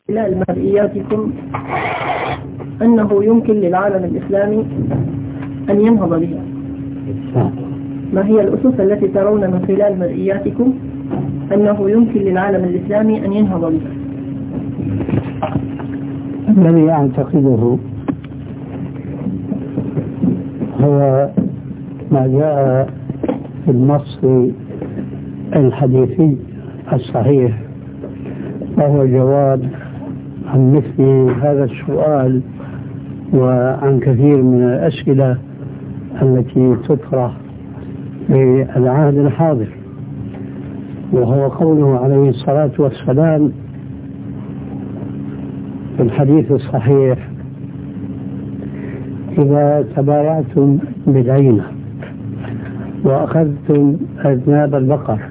خلال مرئياتكم أنه يمكن للعالم الإسلامي أن ينهض بها. ما هي الأسس التي ترون من خلال مرئياتكم أنه يمكن للعالم الإسلامي أن ينهض بها؟ الذي أعتقده هو ما جاء في النص الحديثي الصحيح، وهو جواب عن مثل هذا السؤال وعن كثير من الأسئلة التي تطرح في العهد الحاضر، وهو قوله عليه الصلاة والسلام في الحديث الصحيح: إذا تبايعتم بالعينة وأخذتم أذناب البقر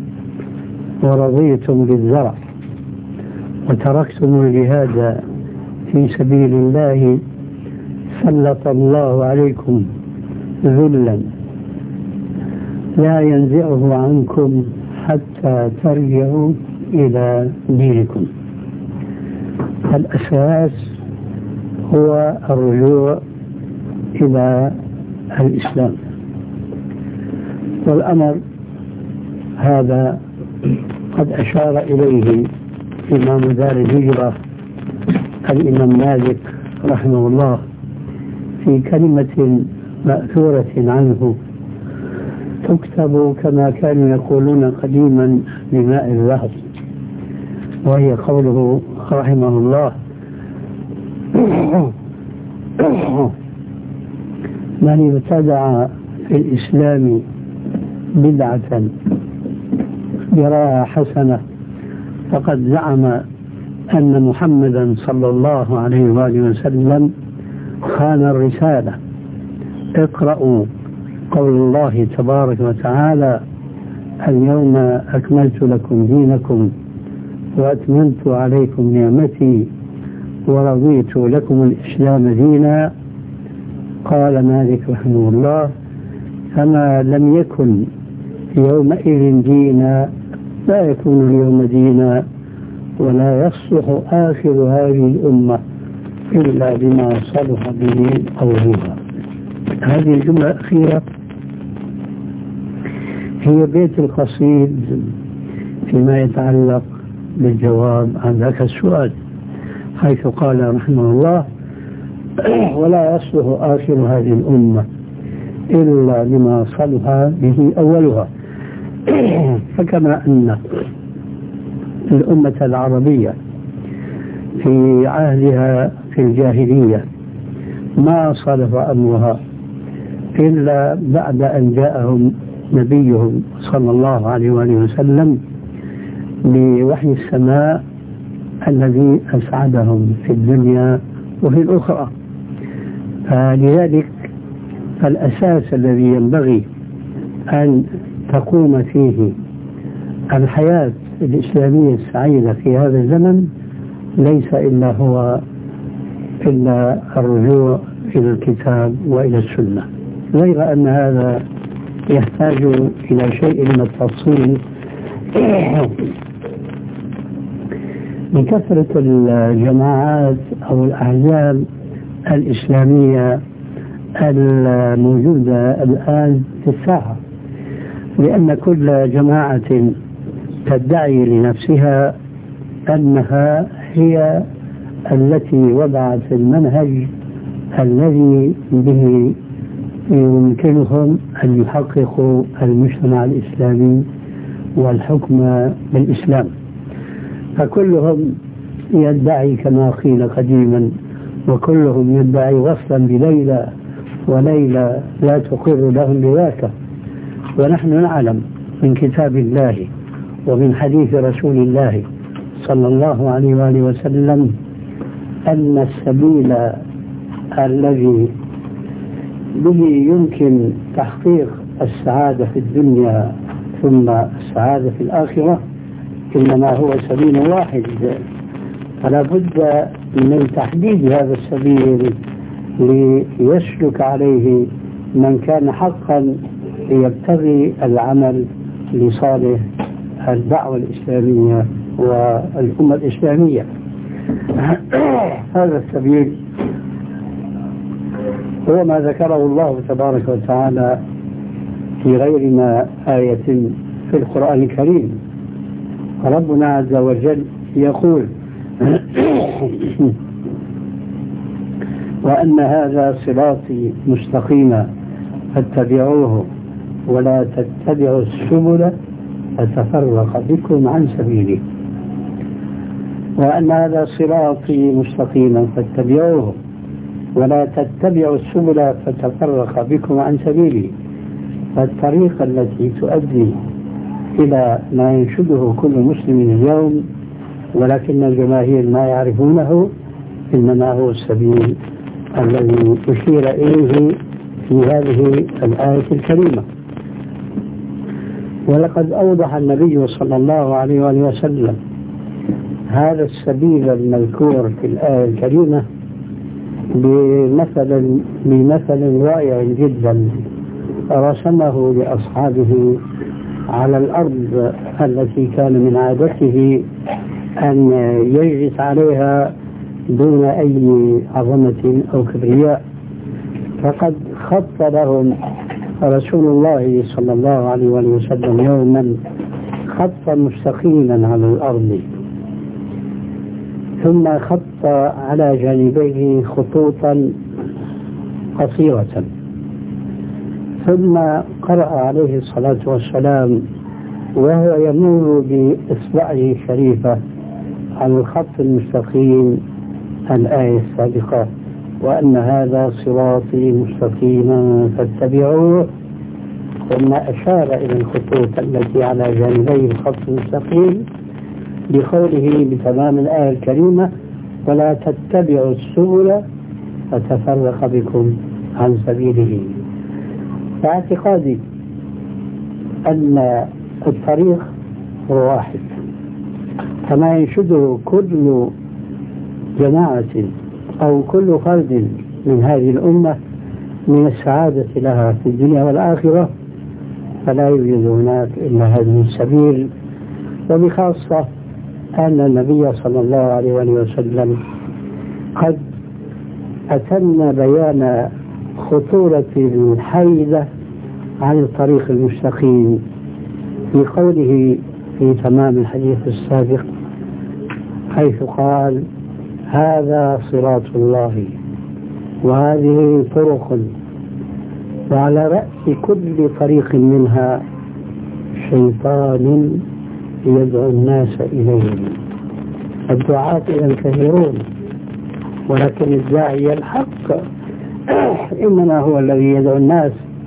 ورضيتم بالزرع وتركتم الجهاد في سبيل الله سلط الله عليكم ذلا لا ينزعه عنكم حتى ترجعوا إلى دينكم. الأساس هو الرجوع إلى الإسلام، والأمر هذا قد أشار إليه إمام دار الهجرة الإمام مالك رحمه الله في كلمة مأثورة عنه تكتب كما كانوا يقولون قديما بماء الذهب، وهي قوله رحمه الله: من ابتدع في الإسلام بدعة يراها حسنة فقد زعم أن محمدا صلى الله عليه وآله وسلم خان الرسالة. اقرأوا قول الله تبارك وتعالى: اليوم أكملت لكم دينكم وأتممت عليكم نعمتي ورضيت لكم الإسلام دينا. قال مالك رحمه الله: فما لم يكن يومئذ دينا لا يكون اليوم دينا، ولا يصلح آخر هذه الأمة إلا بما صلح به أولها. هذه الجملة الأخيرة هي بيت القصيد فيما يتعلق بالجواب عن ذاك السؤال، حيث قال رحمه الله: ولا يصلح آخر هذه الأمة إلا بما صلح به أولها. فكما أن الأمة العربية في عهدها في الجاهلية ما صلح أمرها إلا بعد أن جاءهم نبيهم صلى الله عليه وآله وسلم بوحي السماء الذي أسعدهم في الدنيا وفي الأخرى. فلذلك الأساس الذي ينبغي أن تقوم فيه الحياة الإسلامية السعيدة في هذا الزمن ليس إلا الرجوع إلى الكتاب وإلى السنة، غير أن هذا يحتاج إلى شيء من التفصيل من كثرة الجماعات أو الأحزاب الإسلامية الموجودة الآن في الساحة، لأن كل جماعة تدعي لنفسها أنها هي التي وضعت المنهج الذي به يمكنهم أن يحققوا المجتمع الإسلامي والحكم بالإسلام. فكلهم يدعي كما قيل قديما، وكلهم يدعي وصلا بليلى، وليلى لا تقر لهم بذاك. ونحن نعلم من كتاب الله ومن حديث رسول الله صلى الله عليه وآله وسلم أن السبيل الذي به يمكن تحقيق السعادة في الدنيا ثم السعادة في الآخرة إنما هو سبيل واحد، فلا بد من تحديد هذا السبيل ليسلك عليه من كان حقا يبتغي العمل لصالح الدعوة الإسلامية والأمة الإسلامية. هذا السبيل هو ما ذكره الله تبارك وتعالى في غير ما آية في القرآن الكريم. ربنا عز وجل يقول وأن هذا صراطي مستقيما فاتبعوه ولا تتبعوا السبل فتفرق بكم عن سبيله. وأن هذا صراطي مستقيما فاتبعوه ولا تتبعوا السبل فتفرق بكم عن سبيله. فالطريقة التي تؤدي إلى ما ينشده كل مسلم اليوم ولكن الجماهير ما يعرفونه إنما هو السبيل الذي أشير إليه في هذه الآية الكريمة. ولقد أوضح النبي صلى الله عليه وآله وسلم هذا السبيل المذكور في الآية الكريمة بمثل رائع جدا رسمه لأصحابه على الأرض التي كان من عادته أن يجلس عليها دون أي عظمة أو كبرياء. فقد خط لهم رسول الله صلى الله عليه وسلم يوما خطا مستقيما على الأرض، ثم خط على جانبيه خطوطا قصيرة، ثم قرأ عليه الصلاة والسلام وهو يمر بإصبعه الشريفة على الخط المستقيم الآية السابقة وأن هذا صراطي مستقيما فاتبعوه، ثم أشار إلى الخطوط التي على جانبي الخط المستقيم بقوله بتمام الآية الكريمة ولا تتبعوا السبل فتفرق بكم عن سبيله. فاعتقادي أن الطريق هو واحد كما ينشده كل جماعة أو كل فرد من هذه الأمة من السعادة لها في الدنيا والآخرة، فلا يوجد هناك إلا هذه السبيل. وبخاصة أن النبي صلى الله عليه وسلم قد أتم بيان خطورة الحيدة عن الطريق المستقيم بقوله في تمام الحديث السابق حيث قال هذا صراط الله وهذه طرق وعلى رأس كل طريق منها شيطان يدعو الناس إليه. الدعاة إلى الكثيرون ولكن الداعي الحق إنما هو الذي يدعو الناس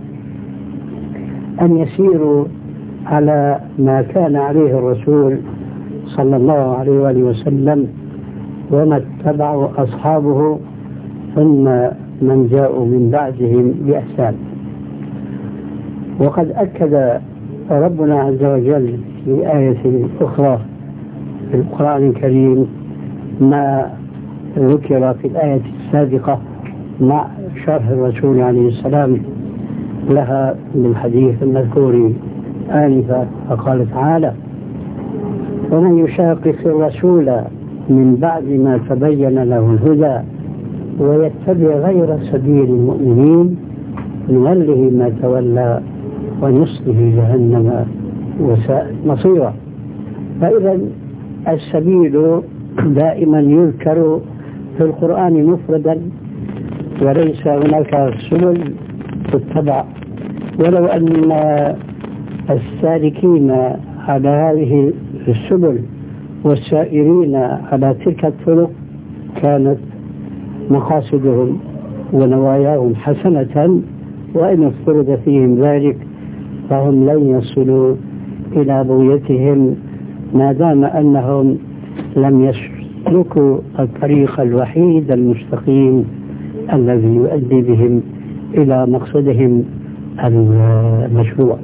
أن يسيروا على ما كان عليه الرسول صلى الله عليه وآله وسلم وما اتبعوا أصحابه ثم من جاءوا من بعدهم بإحسان. وقد أكد ربنا عز وجل في آية أخرى في القرآن الكريم ما ذكر في الآية السابقة مع شرح الرسول عليه السلام لها بالحديث المذكور آنفا. فقال تعالى ومن يشاقق الرسول من بعد ما تبين له الهدى ويتبع غير سبيل المؤمنين نوله ما تولى ونصله جهنم وساءت مصيرا. فإذا السبيل دائما يذكر في القرآن مفردا وليس هناك سبل تتبع، ولو أن السالكين على هذه السبل والسائرين على تلك الطرق كانت مقاصدهم ونواياهم حسنة، وإن افترض فيهم ذلك فهم لن يصلوا إلى بغيتهم ما دام أنهم لم يسلكوا الطريق الوحيد المستقيم الذي يؤدي بهم إلى مقصدهم المشروع.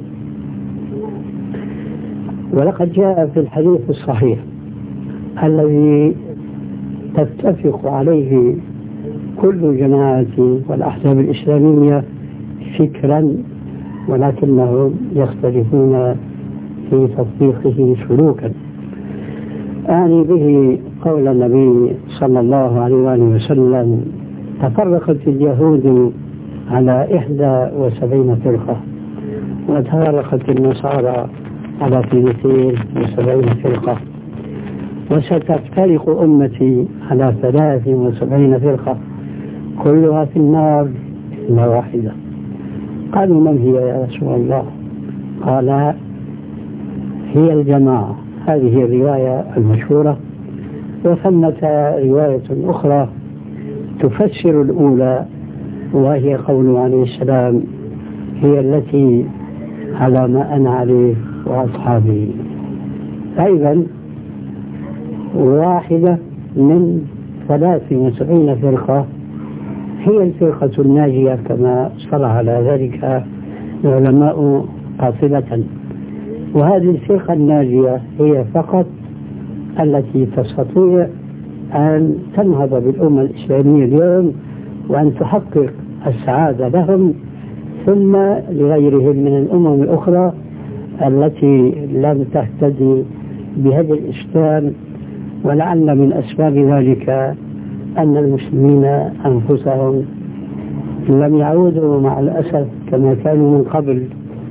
ولقد جاء في الحديث الصحيح الذي تتفق عليه كل جماعة والأحزاب الإسلامية فكرا ولكنهم يختلفون في تطبيقه سلوكا. أعني به قول النبي صلى الله عليه وآله وسلم: تفرقت اليهود على 71 فرقة، وتفرقت النصارى على 72 فرقة، وستفترق أمتي على 73 فرقة، كلها في النار إلا واحدة. قالوا: من هي يا رسول الله؟ قال: هي الجماعة. هذه الرواية المشهورة. وثمة رواية أخرى تفسر الأولى، وهي قوله عليه السلام: هي التي على ما أنا عليه وأصحابي. أيضا واحدة من 73 فرقة هي الفرقة الناجية، كما صلح على ذلك العلماء قاطبة. وهذه الفرقة الناجية هي فقط التي تستطيع أن تنهض بالأمة الإسلامية اليوم وأن تحقق السعادة لهم ثم لغيرهم من الأمم الأخرى التي لم تهتدي بهدي الإسلام. ولعل من أسباب ذلك أن المسلمين أنفسهم لم يعودوا مع الأسف كما كانوا من قبل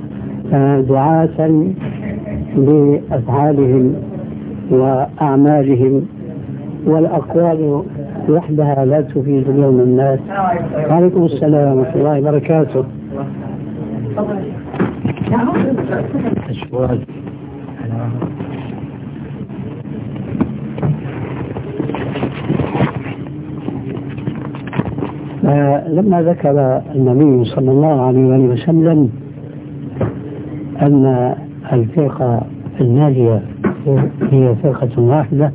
دعاة بأفعالهم وأعمالهم، والأقوال وحدها لا تفيد اليوم الناس. وعليكم السلام ورحمة الله وبركاته. لما ذكر النبي صلى الله عليه وسلم أن الفرقة الناجية هي فرقة واحدة،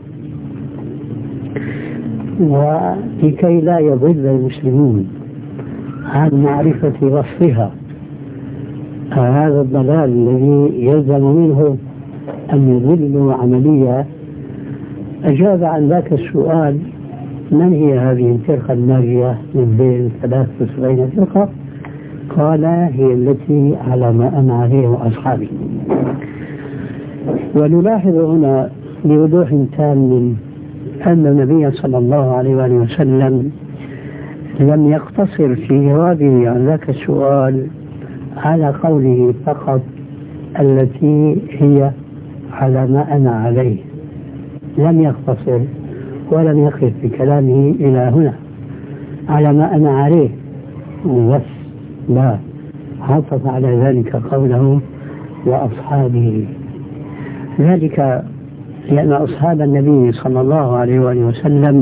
ولكي لا يضل المسلمون عن معرفة وصفها هذا الضلال الذي يلزم منه أن يضلوا عمليا، أجاب عن ذاك السؤال: من هي هذه الفرقة الناجية من بين 73 فرقة؟ قال: هي التي على ما أنا عليه وأصحابي. ونلاحظ هنا بوضوح تام أن النبي صلى الله عليه وسلم لم يقتصر في جوابه عن ذاك السؤال على قوله فقط التي هي على ما أنا عليه، لم يقتصر ولم يقف بكلامه إلى هنا على ما أنا عليه بس، لا، عطف على ذلك قوله وأصحابه. ذلك لأن أصحاب النبي صلى الله عليه وسلم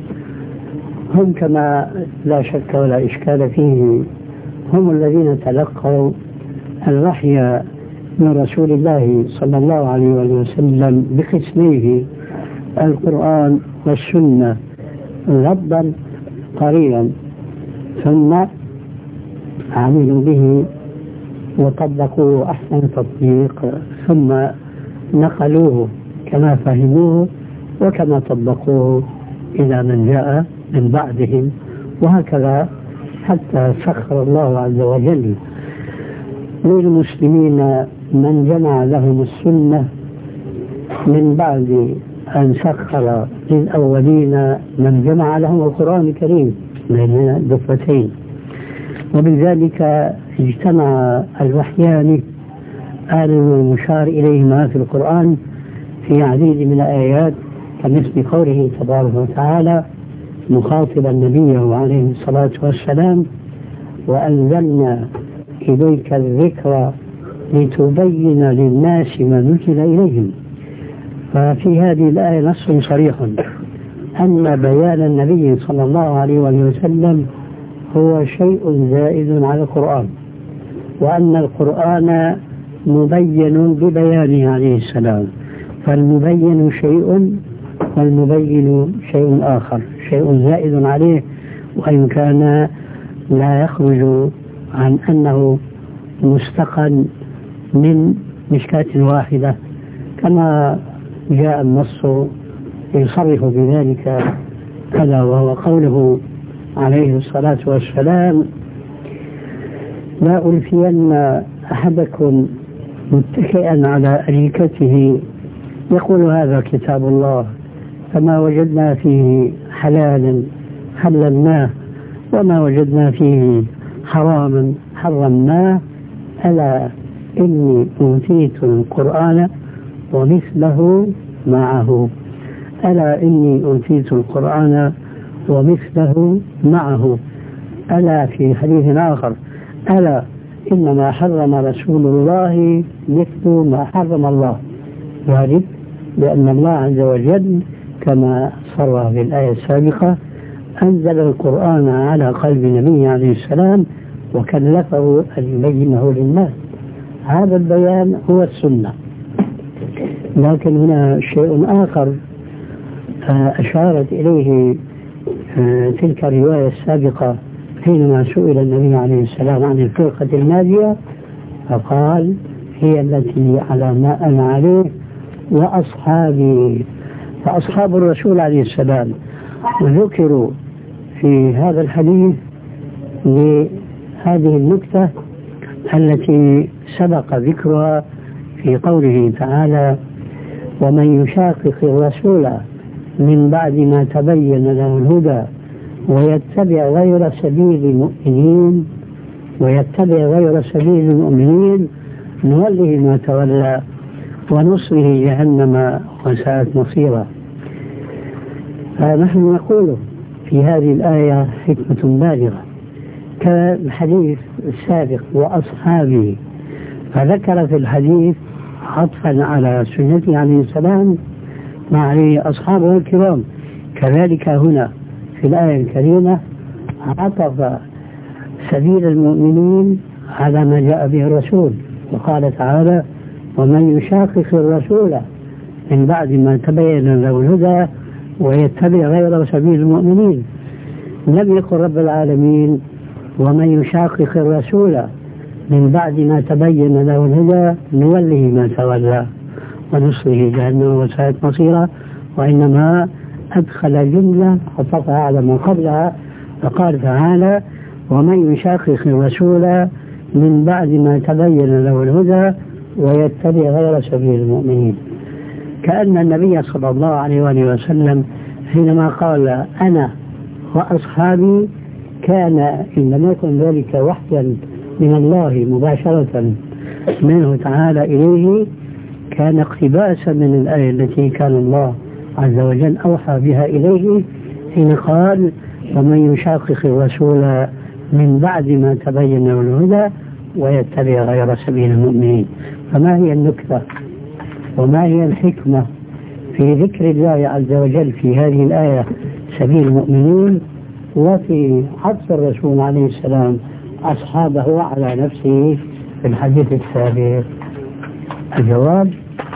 هم كما لا شك ولا إشكال فيه هم الذين تلقوا الوحي من رسول الله صلى الله عليه وسلم بقسميه: القرآن والسنة غضا قريبا، ثم عملوا به وطبقوه أحسن تطبيق، ثم نقلوه كما فهموه وكما طبقوه إلى من جاء من بعدهم، وهكذا حتى سخر الله عز وجل للمسلمين من جمع لهم السنة من بعد أن سخر للأولين من جمع لهم القرآن الكريم بين دفتين. وبذلك اجتمع الوحيان المشار إليهما في القرآن في عديد من الآيات، كمثل قوله تبارك وتعالى مخاطبا النبي عليه الصلاة والسلام: وأنزلنا إليك الذكر لتبين للناس ما نزل إليهم. ففي هذه الآية نص صريح أن بيان النبي صلى الله عليه وسلم هو شيء زائد على القرآن، وأن القرآن مبين ببيانه عليه السلام، فالمبين شيء والمبين شيء آخر، شيء زائد عليه، وإن كان لا يخرج عن أنه مستقى من مشكاة واحدة، كما جاء النص يصرح بذلك، ألا وهو قوله عليه الصلاة والسلام: لا ألفين أحدكم متكئا على أريكته يقول هذا كتاب الله فما وجدنا فيه حلالا حللناه وما وجدنا فيه حراما حرمناه. ألا إني أوتيت القرآن ومثله معه. ألا إني أوتيت القرآن ومثله معه. ألا في حديث آخر ألا إنما حرم رسول الله مثل ما حرم الله. ذلك لأن الله عز وجل كما صرح في الآية السابقة أنزل القرآن على قلب النبي عليه السلام وكلفه أن يبينه للناس. هذا البيان هو السنة. لكن هنا شيء آخر أشارت إليه تلك الرواية السابقة حينما سئل النبي عليه السلام عن الفرقة الناجية فقال هي التي على ما أنا عليه وأصحابي. فأصحاب الرسول عليه السلام وذكروا في هذا الحديث لهذه النكتة التي سبق ذكرها في قوله تعالى ومن يشاقق الرسول من بعد ما تبين له الهدى ويتبع غير سبيل المؤمنين نوله ما تولى ونصره جهنم وساءت مصيرا. فنحن نقول في هذه الآية حكمة بالغة كالحديث السابق وأصحابه، فذكر في الحديث عطفا على سنته عليه السلام مع أصحابه الكرام. كذلك هنا في الآية الكريمة عطف سبيل المؤمنين على ما جاء به الرسول وقال تعالى ومن يشاقق الرسول من بعد ما تبين له الهدى ويتبع غير سبيل المؤمنين. لم يقل رب العالمين ومن يشاقق الرسول من بعد ما تبين له الهدى نوله ما تولى ونصره جهنم وساءت مصيرا، وإنما أدخل جملة عطفها على ما قبلها فقال تعالى ومن يشاقق الرسول من بعد ما تبين له الهدى ويتبع غير سبيل المؤمنين. كأن النبي صلى الله عليه وآله وسلم حينما قال أنا وأصحابي كان إن لم يكن ذلك وحيا من الله مباشرة منه تعالى إليه كان اقتباسا من الآية التي كان الله عز وجل أوحى بها إليه حين قال ومن يشاقق الرسول من بعد ما تبين له الهدى ويتبع غير سبيل المؤمنين. فما هي النكتة وما هي الحكمة في ذكر الله عز وجل في هذه الآية سبيل المؤمنين وفي حث الرسول عليه السلام أصحابه على نفسه في الحديث السابق؟ الجواب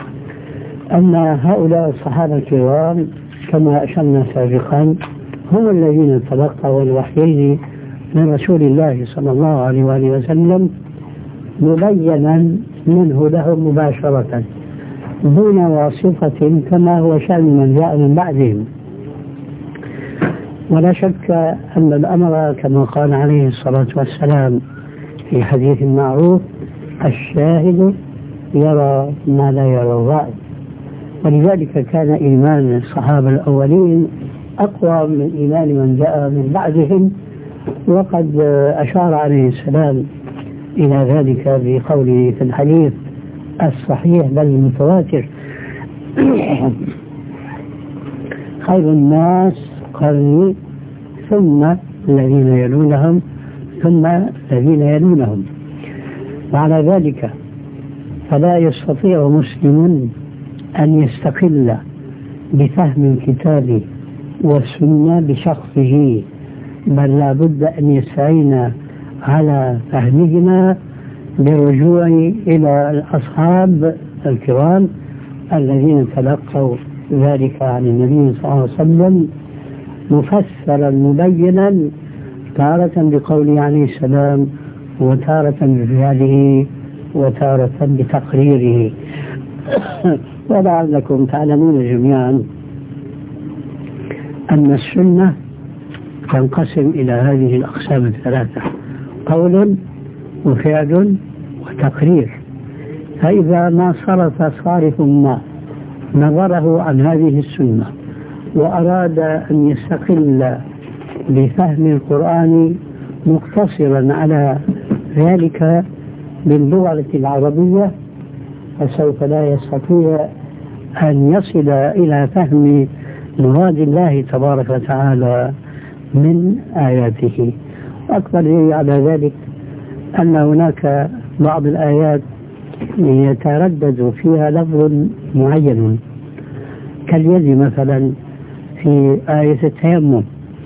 أن هؤلاء الصحابة الكرام كما أشرنا سابقا هم الذين تلقوا الوحيين من رسول الله صلى الله عليه وآله وسلم مبينا منه لهم مباشرة دون واسطة كما هو شأن من جاء من بعدهم. ولا شك أن الأمر كما قال عليه الصلاة والسلام في حديث معروف الشاهد يرى ما لا يرى الرائي. ولذلك كان إيمان الصحابة الأولين أقوى من إيمان من جاء من بعدهم، وقد أشار عليه السلام إلى ذلك بقوله في الحديث الصحيح بل المتواتر خير الناس قرني ثم الذين يلونهم ثم الذين يلونهم. وعلى ذلك فلا يستطيع مسلم أن يستقل بفهم الكتاب والسنة بشخصه، بل لا بد أن يستعين على فهمهما بالرجوع إلى الأصحاب الكرام الذين تلقوا ذلك عن النبي صلى الله عليه وسلم مفسرا مبينا تارة بقوله عليه السلام وتارة بفعله وتارة بتقريره. ولعلكم تعلمون جميعا أن السنة تنقسم إلى هذه الأقسام الثلاثة: قول وفعل وتقرير. فإذا ما صرف صارف ما نظره عن هذه السنة وأراد أن يستقل بفهم القرآن مقتصرا على ذلك باللغة العربية، فسوف لا يستطيع أن يصل إلى فهم مراد الله تبارك وتعالى من آياته. وأكبر دليل على ذلك أن هناك بعض الآيات يتردد فيها لفظ معين كاليد مثلا في آية التيمم،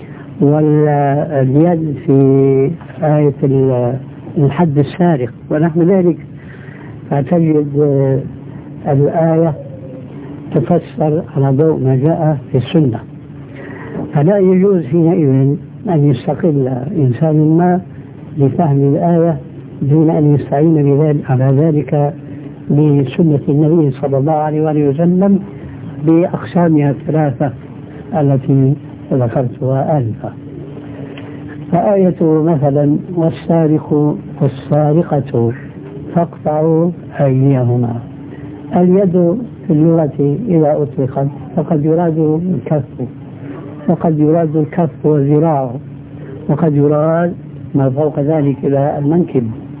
واليد في آية الحد السارق ونحو ذلك، فتجد الآية تفسر على ضوء ما جاء في السنة. فلا يجوز حينئذ أن يستقل إنسان ما لفهم الآية دون أن يستعين بذلك على ذلك بسنة النبي صلى الله عليه وآله وسلم بأقسامها الثلاثة التي ذكرتها آنفا. فآية مثلا والسارق والسارقة فاقطعوا أيديهما، اليد في اللغة إذا أطلقت فقد يراد الكف، وقد يراد الكف والذراع، وقد يراد ما فوق ذلك إلى المنكب.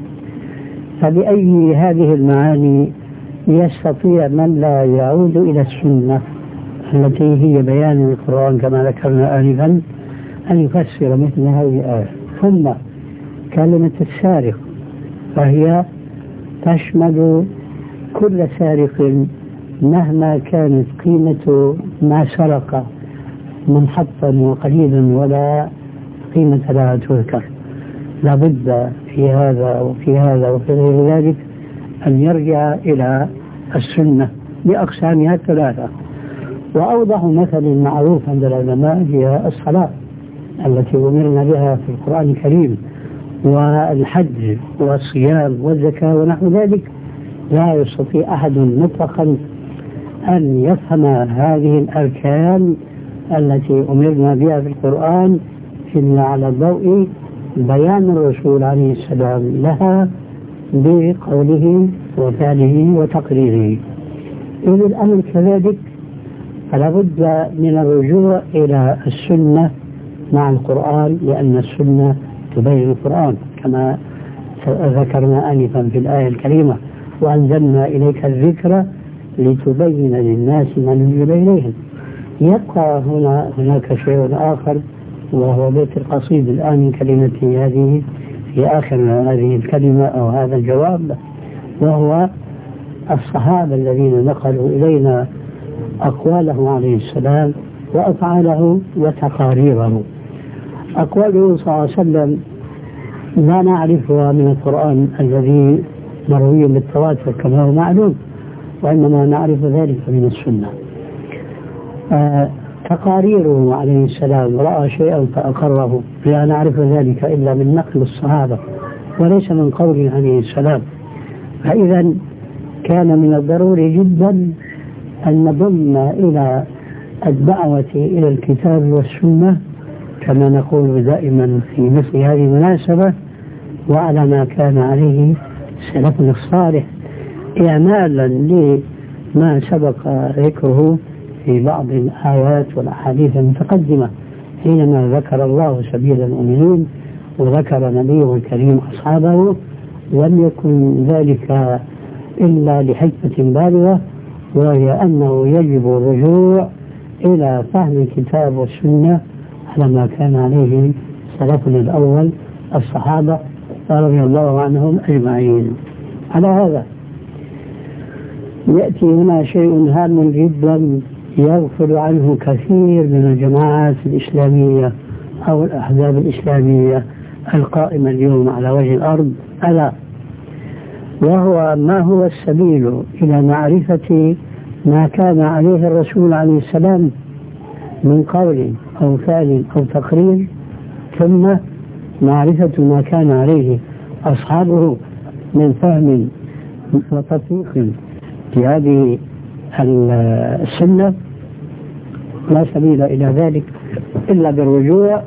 فبأي هذه المعاني يستطيع من لا يعود إلى السنة التي هي بيان القرآن كما ذكرنا آنفا أن يفسر مثل هذه الآية؟ ثم كلمة السارق فهي تشمل كل سارق مهما كانت قيمة ما سرق منحطا وقليلا ولا قيمة لها تذكر. لابد في هذا وفي هذا وفي غير ذلك أن يرجع إلى السنة بأقسامها الثلاثة. وأوضح مثل معروف عند العلماء هي الصلاة التي أمرنا بها في القرآن الكريم، والحج والصيام والزكاة ونحو ذلك. لا يستطيع أحد مطلقا أن يفهم هذه الأركان التي أمرنا بها في القرآن إلا على ضوء بيان الرسول عليه السلام لها بقوله وفعله وتقريره. إذا الأمر كذلك فلا بد من الرجوع إلى السنة مع القرآن، لأن السنة تبين القرآن كما ذكرنا آنفا في الآية الكريمة: وأنزلنا إليك الذكر لتبين للناس ما نزل إليهم. يبقى هناك شيء آخر، وهو بيت القصيد الآن من كلمتي هذه في آخر هذه الكلمة أو هذا الجواب، وهو الصحابة الذين نقلوا إلينا أقواله عليه السلام وأفعاله وتقاريره. أقواله صلى الله عليه وسلم لا نعرفها من القرآن الذي مروي بالتواتر كما هو معلوم، وإنما نعرف ذلك من السنة. تقاريره عليه السلام رأى شيئا فأقره، لا نعرف ذلك إلا من نقل الصحابة وليس من قوله عليه السلام. فإذا كان من الضروري جدا أن نضم إلى الدعوة إلى الكتاب والسنة كما نقول دائما في مثل هذه المناسبة، وعلى ما كان عليه سلفنا الصالح، إعمالا لما سبق ذكره في بعض الآيات والأحاديث المتقدمة، حينما ذكر الله سبيل المؤمنين وذكر نبيه الكريم أصحابه، لم يكن ذلك إلا لحكمة بالغة، وهي أنه يجب الرجوع إلى فهم الكتاب والسنة على ما كان عليه سلفنا الأول الصحابة رضي الله عنهم أجمعين. على هذا يأتي هنا شيء هام جدا يغفل عنه كثير من الجماعات الإسلامية أو الأحزاب الإسلامية القائمة اليوم على وجه الأرض، ألا وهو ما هو السبيل إلى معرفة ما كان عليه الرسول عليه السلام من قول أو فعل أو تقرير، ثم معرفة ما كان عليه أصحابه من فهم وتطبيق في هذه السنة. لا سبيل إلى ذلك إلا بالرجوع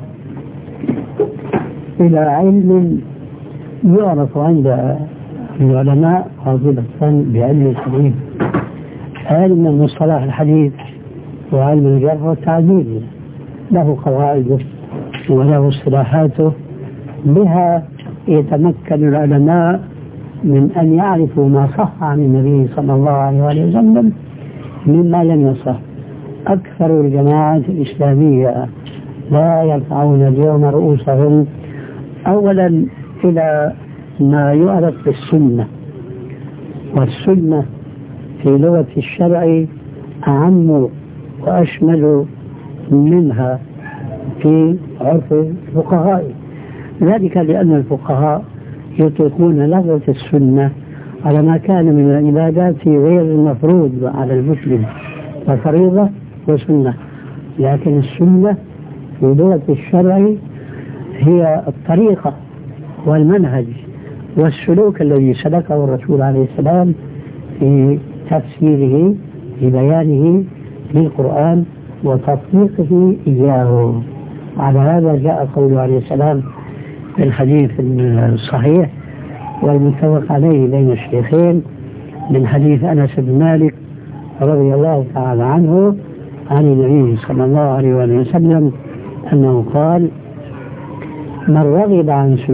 إلى علم يعرف عند العلماء غالبا بعلم الحديث، علم مصطلح الحديث وعلم الجرح والتعديل له قواعده وله اصطلاحاته، بها يتمكن العلماء من أن يعرفوا ما صح عن النبي صلى الله عليه وسلم مما لم يصح. أكثر الجماعات الإسلامية لا يرفعون اليوم رؤوسهم أولا إلى ما يعرف بالسنة، والسنة في لغة الشرع أعم وأشمل منها في عرف الفقهاء، ذلك لأن الفقهاء يطلقون لفظة السنة على ما كان من العبادات غير المفروض على المسلم، وفريضة وسنة. لكن السنة في لغة الشرع هي الطريقة والمنهج والسلوك الذي سلكه الرسول عليه السلام في تفسيره، في بيانه للقرآن وتطبيقه إياه. على هذا جاء قوله عليه السلام في الحديث الصحيح والمتفق عليه بين الشيخين من حديث أنس بن مالك رضي الله تعالى عنه عن النبي صلى الله عليه وسلم أنه قال: من رغب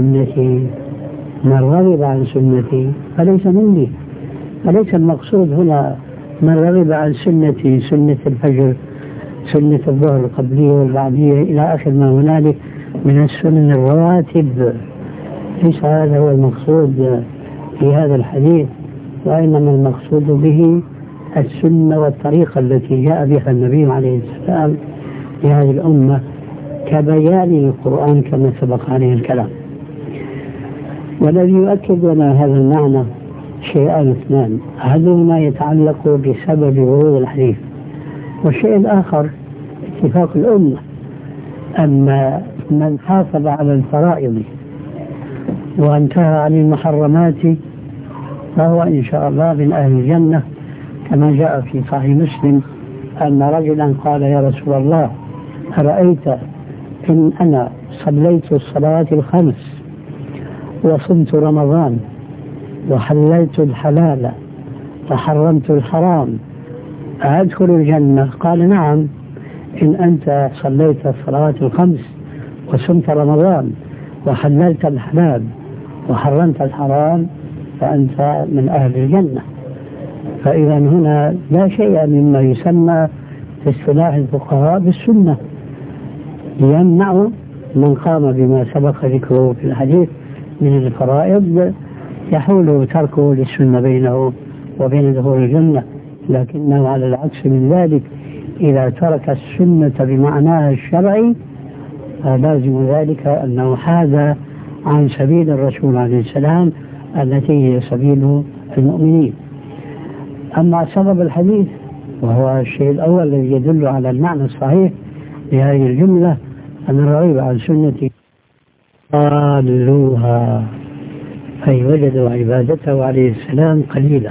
عن سنتي فليس مني. فليس المقصود هنا من رغب عن سنتي سنة الفجر، سنة الظهر القبلية والبعدية إلى آخر ما هنالك من السنن الرواتب، ليس هذا هو المقصود في هذا الحديث، وإنما المقصود به السنة والطريقة التي جاء بها النبي عليه السلام لهذه الأمة كبيان للقرآن كما سبق عليه الكلام. والذي يؤكد لنا هذا المعنى شيئان اثنان: أحدهما يتعلق بسبب ورود الحديث، والشيء الآخر اتفاق الأمة أن من حافظ على الفرائض وانتهى عن المحرمات فهو إن شاء الله من أهل الجنة، كما جاء في صحيح مسلم أن رجلا قال: يا رسول الله، أرأيت إن أنا صليت الصلوات الخمس وصمت رمضان وحللت الحلال وحرمت الحرام أدخل الجنة؟ قال: نعم، إن أنت صليت الصلوات الخمس وصمت رمضان وحللت الحلال وحرمت الحرام فأنت من أهل الجنة. فإذا هنا لا شيء مما يسمى في اصطلاح الفقهاء بالسنة يمنع من قام بما سبق ذكره في الحديث من الفرائض يحول تركه للسنة بينه وبين دخول الجنة. لكنه على العكس من ذلك، إذا ترك السنة بمعناها الشرعي فلازم ذلك أنه حاد عن سبيل الرسول عليه السلام التي هي سبيل المؤمنين. أما سبب الحديث وهو الشيء الأول الذي يدل على المعنى الصحيح لهذه الجملة: أن الرغيب عن سنتي قالوها، أي وجدوا عبادته عليه السلام قليلة،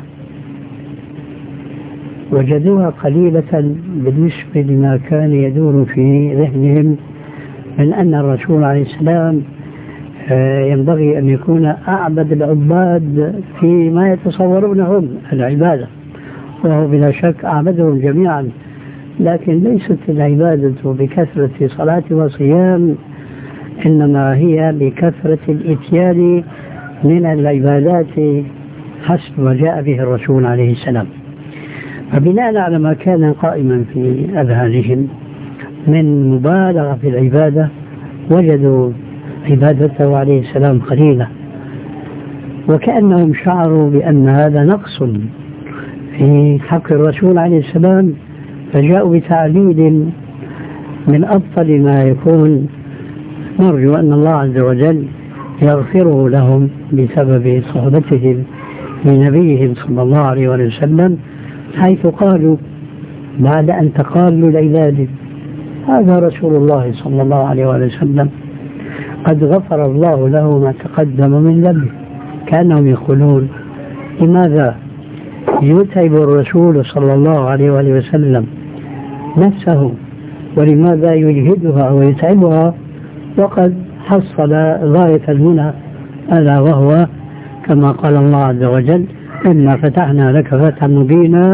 وجدوها قليلة بالنسبة لما كان يدور في ذهنهم من أن الرسول عليه السلام ينبغي أن يكون أعبد العباد فيما يتصورونهم العبادة، وهو بلا شك أعبدهم جميعا، لكن ليست العبادة بكثرة صلاة وصيام، إنما هي بكثرة الإتيان من العبادات حسب ما جاء به الرسول عليه السلام. فبناء على ما كان قائما في أذهانهم من مبالغة في العبادة وجدوا عبادته عليه السلام قليلة، وكأنهم شعروا بأن هذا نقص في حق الرسول عليه السلام، فجاءوا بتعليل من أبطل ما يكون. نرجو أن الله عز وجل يغفره لهم بسبب صحبتهم لنبيهم صلى الله عليه وسلم، حيث قالوا بعد أن تقالوا العباد: هذا رسول الله صلى الله عليه وسلم قد غفر الله له ما تقدم من ذنبه. كانهم يقولون: لماذا يتعب الرسول صلى الله عليه وسلم نفسه، ولماذا يجهدها ويتعبها وقد حصل غاية المنى، ألا وهو كما قال الله عز وجل: إنا فتحنا لك فتحا مبينا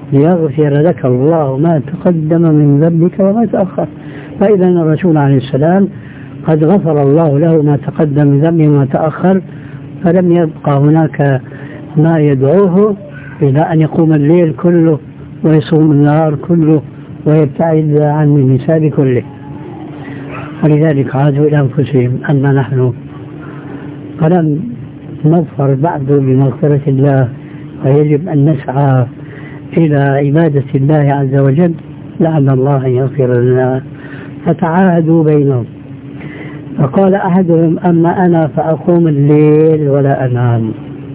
ليغفر لك الله ما تقدم من ذنبك وما تأخر. فإذا الرسول عليه السلام قد غفر الله له ما تقدم من ذنبه وما تأخر، فلم يبقى هناك ما يدعوه إلى أن يقوم الليل كله ويصوم النهار كله ويبتعد عن النساء كله. ولذلك عادوا إلى أنفسهم: أما نحن فلم نظفر بعد بمغفرة الله ويجب أن نسعى إلى عبادة الله عز وجل، لعل الله أن يغفر لنا. فتعاهدوا بينهم. فقال أحدهم: أما أنا فأقوم الليل ولا أنام.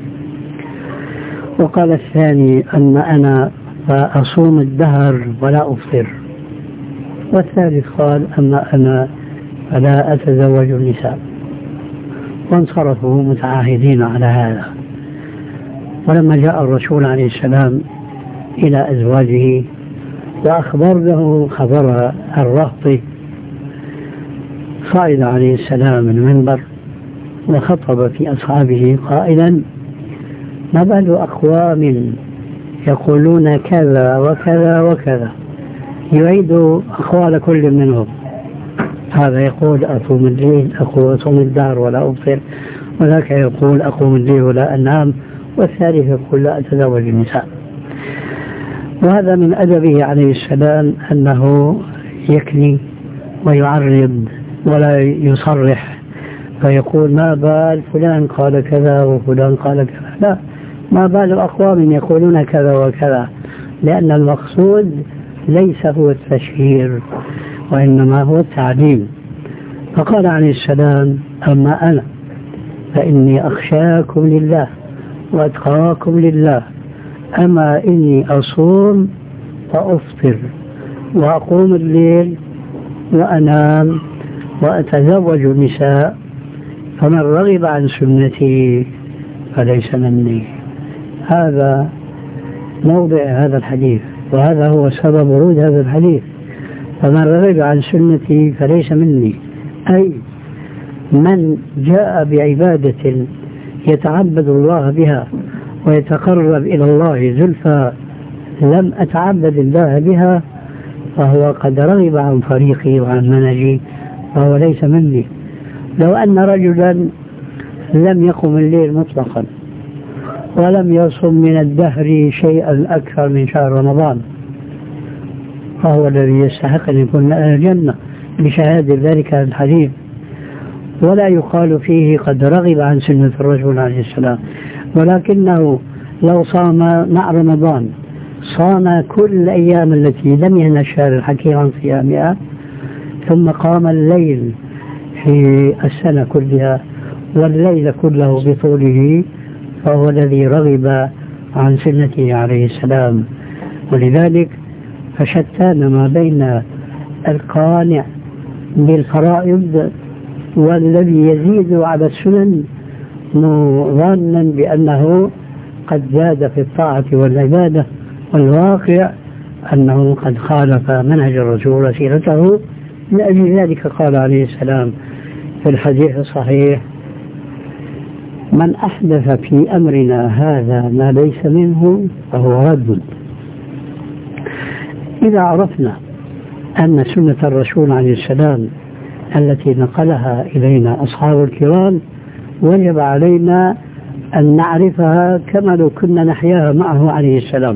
وقال الثاني: أما أنا فأصوم الدهر ولا أفطر. والثالث قال: أما أنا فلا أتزوج النساء. وانصرفوا متعاهدين على هذا. ولما جاء الرسول عليه السلام إلى أزواجه وأخبره خبر الرهط، صعد عليه السلام المنبر وخطب في أصحابه قائلا: ما بال أقوام يقولون كذا وكذا وكذا، يعيد أقوال كل منهم. هذا يقول: أصوم الليل، أصوم الدهر ولا أبصر، وذاك يقول: أقوم الليل ولا أنام، والثالث يقول: لا أتزوج النساء. وهذا من أدبه عليه السلام أنه يكني ويعرض ولا يصرح فيقول: ما بال فلان قال كذا وفلان قال كذا. لا، ما بال أقوام يقولون كذا وكذا، لأن المقصود ليس هو التشهير وإنما هو التعليم. فقال عليه السلام: أما أنا فإني أخشاكم لله وأتقاكم لله، أما إني أصوم وأفطر وأقوم الليل وأنام وأتزوج النساء، فمن رغب عن سنتي فليس مني. هذا موضع هذا الحديث، وهذا هو سبب ورود هذا الحديث: فمن رغب عن سنتي فليس مني، أي من جاء بعبادة يتعبد الله بها ويتقرب إلى الله زلفى لم أتعبد الله بها فهو قد رغب عن طريقي وعن منهجي، فهو ليس مني. لو أن رجلا لم يقم الليل مطلقا ولم يصم من الدهر شيئا أكثر من شهر رمضان، فهو الذي يستحق أن يكون من أهل الجنة بشهادة ذلك الحديث، ولا يقال فيه قد رغب عن سنة الرسول عليه السلام. ولكنه لو صام مع رمضان، صام كل الأيام التي لم يهن الشهر الحكيم عن صيامها، ثم قام الليل في السنة كلها والليل كله بطوله، فهو الذي رغب عن سنته عليه السلام. ظنلذلك فشتان ما بين القانع بالفرائض والذي يزيد على السنن ظانا بأنه قد زاد في الطاعة والعبادة، والواقع أنه قد خالف منهج الرسول وسيرته. لأجل ذلك قال عليه السلام في الحديث الصحيح: من أحدث في أمرنا هذا ما ليس منه فهو رد. إذا عرفنا أن سنة الرسول عليه السلام التي نقلها إلينا أصحاب الكرام وجب علينا أن نعرفها كما لو كنا نحياها معه عليه السلام،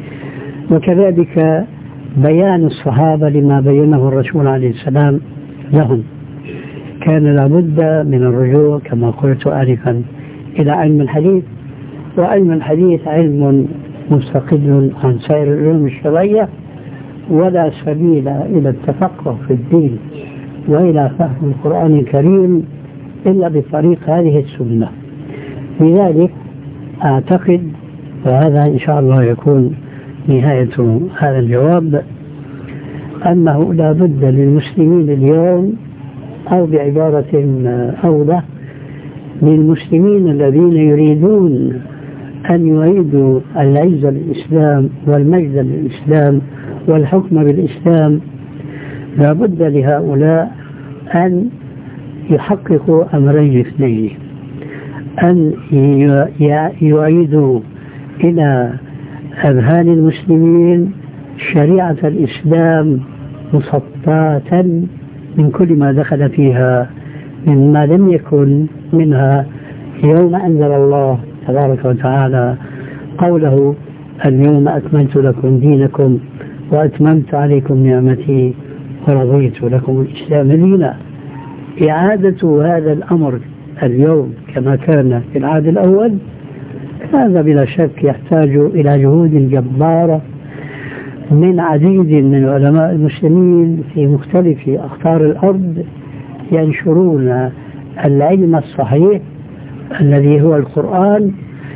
وكذلك بيان الصحابة لما بينه الرسول عليه السلام لهم. كان لابد من الرجوع كما قلت آنفا إلى علم الحديث، وعلم الحديث علم مستقل عن سائر العلوم الشرعية، ولا سبيل إلى التفقه في الدين وإلى فهم القرآن الكريم إلا بطريق هذه السنة. لذلك أعتقد، وهذا إن شاء الله يكون نهاية هذا الجواب، أنه لا بد للمسلمين اليوم، أو بعبارة أوضح للمسلمين الذين يريدون أن يعيدوا العزة للإسلام والمجد للإسلام والحكم بالإسلام، لا بد لهؤلاء أن يحققوا أمرين اثنين: أن يعيدوا إلى أذهان المسلمين شريعة الإسلام مسطاة من كل ما دخل فيها مما لم يكن منها يوم أنزل الله تبارك وتعالى قوله اليوم أكملت لكم دينكم وأتممت عليكم نعمتي ورضيت لكم الإسلام دينا. إعادة هذا الأمر اليوم كما كان في العهد الأول هذا بلا شك يحتاج إلى جهود جبارة من عديد من علماء المسلمين في مختلف أقطار الأرض ينشرون العلم الصحيح الذي هو القرآن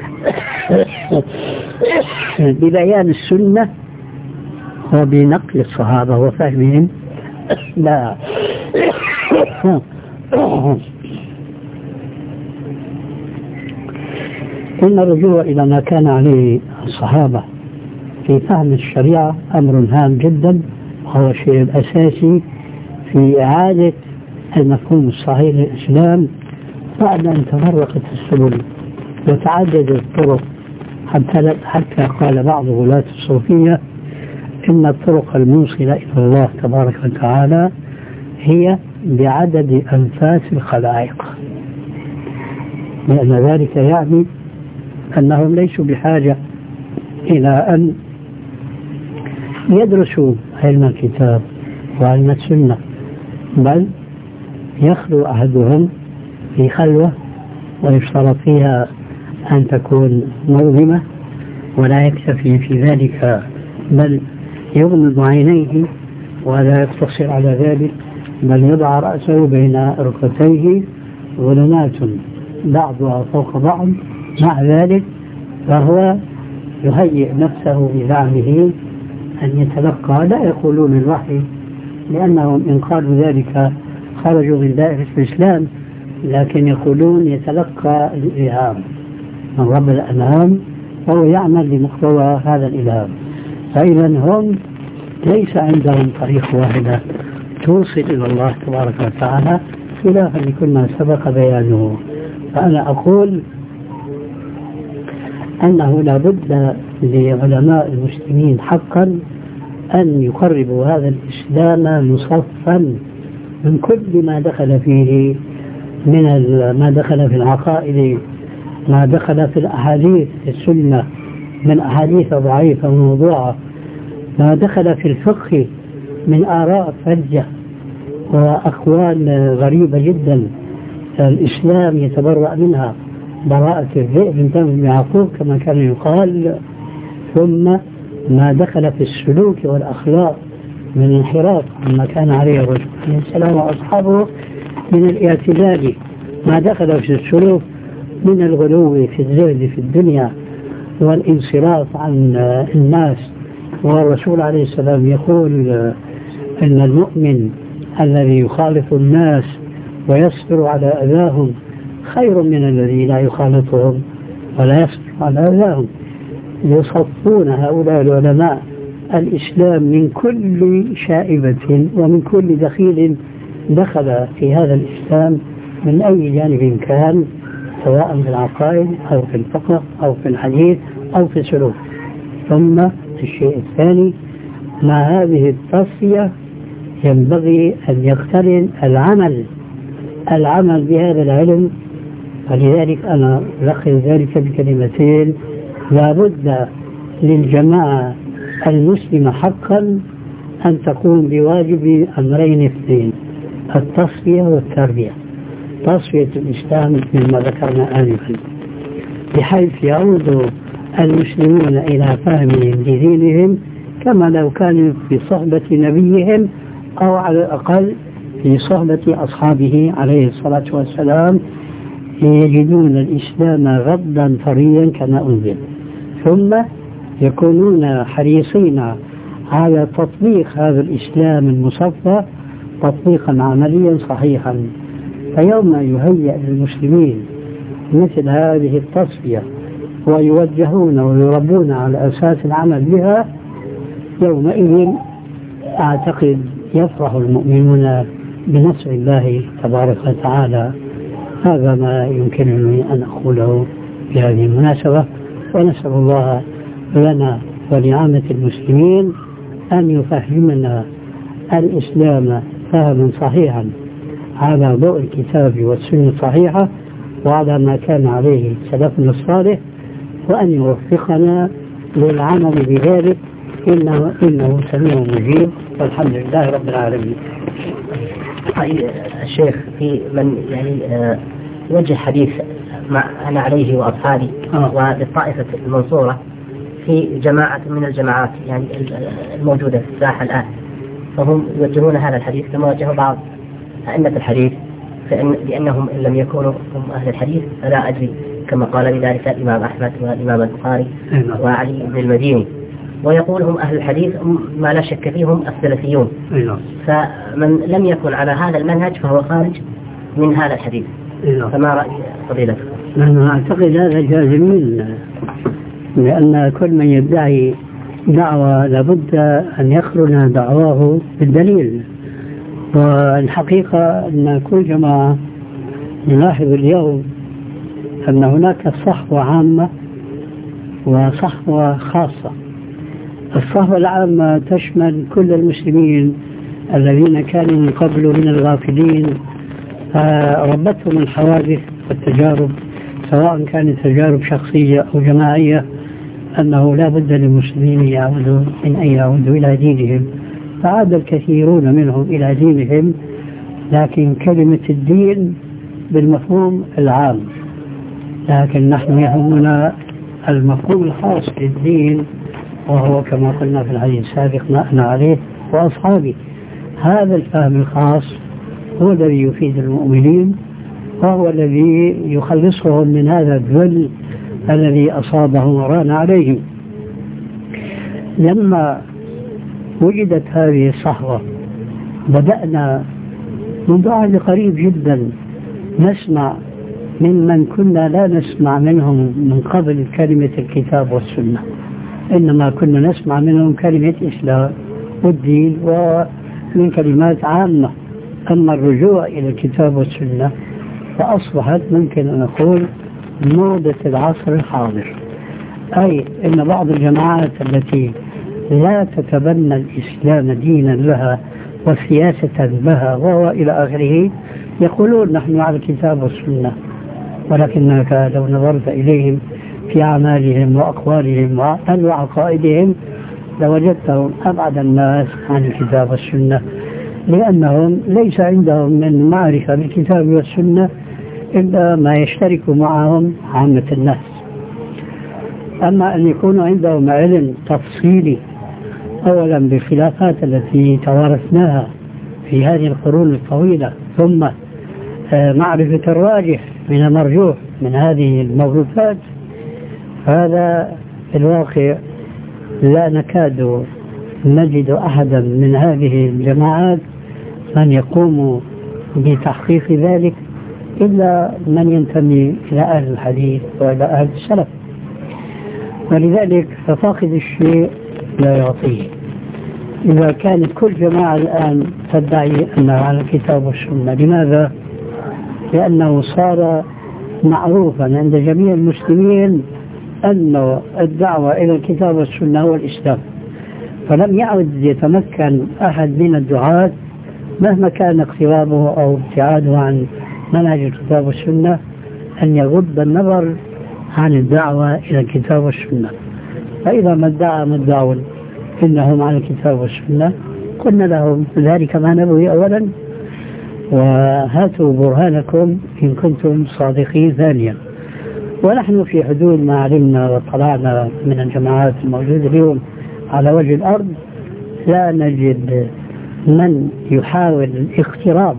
ببيان السنة وبنقل الصحابة وفهمهم لا إن الرجوع إلى ما كان عليه الصحابة في فهم الشريعة أمر هام جدا، وهو الشيء الأساسي في إعادة المفهوم الصحيح للإسلام بعد أن تفرقت السبل وتعددت الطرق حتى قال بعض غلاة الصوفية إن الطرق الموصلة إلى الله تبارك وتعالى هي بعدد أنفاس الخلائق، لأن ذلك يعني أنهم ليسوا بحاجة إلى أن يدرسوا علم الكتاب وعلم السنة، بل يخلو أحدهم في خلوة ويشترط فيها أن تكون مظلمة ولا يكتفي في ذلك بل يغمض عينيه ولا يقتصر على ذلك بل يضع رأسه بين ركبتيه ظلمات بعضها فوق بعض. مع ذلك فهو يهيئ نفسه بزعمه أن يتلقى، لا يقولون الوحي لأنهم إن قالوا ذلك خرجوا من دائرة الإسلام، لكن يقولون يتلقى الإلهام من رب الأنعام وهو يعمل بمقتضى هذا الإلهام. فإذا هم ليس عندهم طريق واحدة توصل إلى الله تبارك وتعالى خلافا لكل ما سبق بيانه. فأنا أقول أنه لا بد لعلماء المسلمين حقا أن يقربوا هذا الإسلام مصفا من كل ما دخل فيه من ما دخل في العقائد، ما دخل في الأحاديث في السنة من أحاديث ضعيفة وموضوعة، ما دخل في الفقه من آراء فجة وأقوال غريبة جدا الإسلام يتبرأ منها براءة الذئب من دم يعقوب كما كان يقال، ثم ما دخل في السلوك والأخلاق من انحراف عما كان عليه الرسول عليه السلام وأصحابه من الاعتدال، ما دخل في السلوك من الغلو في الزهد في الدنيا والانصراف عن الناس. والرسول عليه السلام يقول إن المؤمن الذي يخالط الناس ويصبر على أذاهم خير من الذي لا يخالطهم ولا يصبر على أذاهم. يصفون هؤلاء العلماء الإسلام من كل شائبة ومن كل دخيل دخل في هذا الإسلام من أي جانب كان، سواء في العقائد أو في الفقه أو في الحديث أو في السلوك. ثم الشيء الثاني مع هذه التصفية ينبغي أن يقترن العمل بهذا العلم. فلذلك أنا ألخص ذلك بكلمتين: لا بد للجماعة المسلمة حقا أن تقوم بواجب أمرين اثنين: التصفية والتربية. تصفية الإسلام مما ذكرنا آنفا بحيث يعود المسلمون إلى فهمهم لدينهم كما لو كانوا في صحبة نبيهم أو على الأقل في صحبة أصحابه عليه الصلاة والسلام، يجدون الإسلام غضا طريا كما أنزل، ثم يكونون حريصين على تطبيق هذا الإسلام المصفى تطبيقا عمليا صحيحا. فيوم يهيئ للمسلمين مثل هذه التصفية ويوجهون ويربون على أساس العمل بها، يومئذ أعتقد يفرح المؤمنون بنصر الله تبارك وتعالى. هذا ما يمكنني أن أقوله في هذه المناسبة، ونسأل الله لنا ولعامة المسلمين أن يفهمنا الإسلام فهما صحيحا على ضوء الكتاب والسنة الصحيحة وعلى ما كان عليه سلفنا الصالح، وأن يوفقنا للعمل بذلك إنه سميع مجيب، والحمد لله رب العالمين. الشيخ، في من يعني يوجه حديث مع أنا عليه وأصحابي وللطائفة المنصورة في جماعة من الجماعات يعني الموجودة في الساحة الآن، فهم يوجهون هذا الحديث كما وجهوا بعض أئمة الحديث، لأنهم إن لم يكونوا هم أهل الحديث فلا أدري، كما قال بذلك الإمام أحمد والإمام البخاري وعلي بن المديني، ويقول هم أهل الحديث ما لا شك فيهم السلفيون. فمن لم يكن على هذا المنهج فهو خارج من هذا الحديث. فما رأي فضيلتك؟ أنا أعتقد هذا جازمين، لأن كل من يدعي دعوة لابد أن يقرن دعواه بالدليل. والحقيقة أن كل جماعة نلاحظ اليوم أن هناك صحوة عامة وصحوة خاصة. الصحوة العامة تشمل كل المسلمين الذين كانوا من قبل من الغافلين، ربتهم الحوادث والتجارب، سواء كانت تجارب شخصية أو جماعية، أنه لا بد للمسلمين من أن يعودوا إلى دينهم، فعاد الكثيرون منهم إلى دينهم، لكن كلمة الدين بالمفهوم العام، لكن نحن يهمنا المفهوم الخاص للدين، وهو كما قلنا في الحديث السابق ما أنا عليه وأصحابي. هذا الفهم الخاص هو الذي يفيد المؤمنين، وهو الذي يخلصهم من هذا الذل الذي أصابهم وران عليهم. لما وجدت هذه الصحوة بدأنا منذ عهد قريب جدا نسمع ممن كنا لا نسمع منهم من قبل كلمة الكتاب والسنة، إنما كنا نسمع منهم كلمة إسلام والدين ومن كلمات عامة. أما الرجوع إلى الكتاب والسنة فأصبحت ممكن أن نقول موضة العصر الحاضر، أي أن بعض الجماعات التي لا تتبنى الإسلام دينا لها وسياسة لها وإلى آخره يقولون نحن على الكتاب والسنة، ولكنك لو نظرت إليهم في أعمالهم وأقوالهم وعقائدهم لوجدتهم أبعد الناس عن الكتاب والسنة، لأنهم ليس عندهم من معرفة بالكتاب والسنة إلا ما يشترك معهم عامة الناس. أما أن يكون عندهم علم تفصيلي أولا بالخلافات التي توارثناها في هذه القرون الطويلة، ثم معرفة الراجح من المرجوح من هذه الموروثات، هذا في الواقع لا نكاد نجد أحدا من هذه الجماعات من يقوم بتحقيق ذلك إلا من ينتمي إلى أهل الحديث وإلى أهل السلف. ولذلك ففاقد الشيء لا يعطيه. إذا كانت كل جماعة الآن تدعي أنها على الكتاب والسنة، لماذا؟ لأنه صار معروفا عند جميع المسلمين أن الدعوة إلى الكتاب والسنة هو الإسلام، فلم يعد يتمكن أحد من الدعاة مهما كان اقترابه أو ابتعاده عن منهج الكتاب والسنة أن يغض النظر عن الدعوة إلى الكتاب والسنة. فإذا ما ادعى مدعون إنهم على الكتاب والسنة قلنا لهم ذلك ما نبغي أولا، وهاتوا برهانكم إن كنتم صادقين ثانيا. ونحن في حدود ما علمنا وطلعنا من الجماعات الموجودة اليوم على وجه الأرض لا نجد من يحاول الاقتراب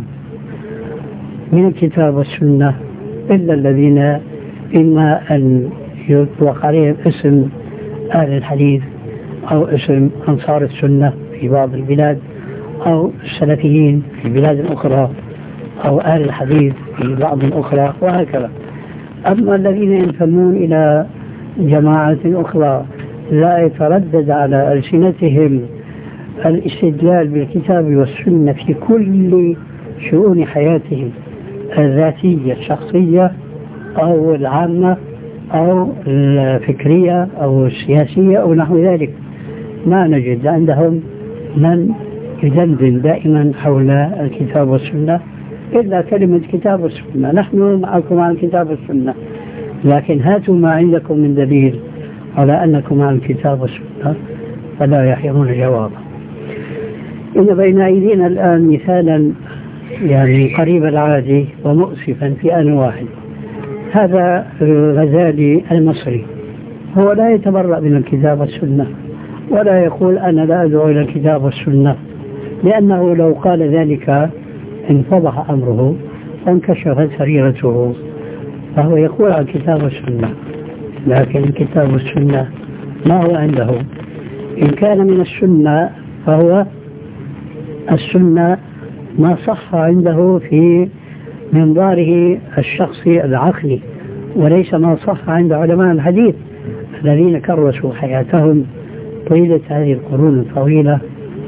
من الكتاب والسنة إلا الذين إما أن يطلق عليهم اسم أهل الحديث أو اسم أنصار السنة في بعض البلاد، أو السلفيين في بلاد أخرى، أو أهل الحديث في بعض أخرى، وهكذا. أما الذين ينتمون إلى جماعة أخرى لا يتردد على ألسنتهم الاستدلال بالكتاب والسنة في كل شؤون حياتهم الذاتية الشخصية أو العامة، أو الفكرية أو السياسية أو نحو ذلك. ما نجد عندهم من يدندن دائما حول الكتاب والسنة إلا كلمة كتاب والسنة. نحن معكم عن الكتاب والسنة، لكن هاتوا ما عندكم من دليل على أنكم عن الكتاب والسنة فلا يحيرون جوابا. إن بين أيدينا الآن مثالا يعني قريب العادي ومؤسفا في آن واحد. هذا الغزالي المصري هو لا يتبرأ من الكتاب والسنة ولا يقول أنا لا أدعو إلى الكتاب والسنة، لأنه لو قال ذلك انفضح أمره وانكشفت سريرته، فهو يقول عن الكتاب والسنة، لكن الكتاب والسنة ما هو عنده. إن كان من السنة فهو السنة ما صح عنده في منظاره الشخصي العقلي، وليس ما صح عند علماء الحديث الذين كرسوا حياتهم طيلة هذه القرون الطويلة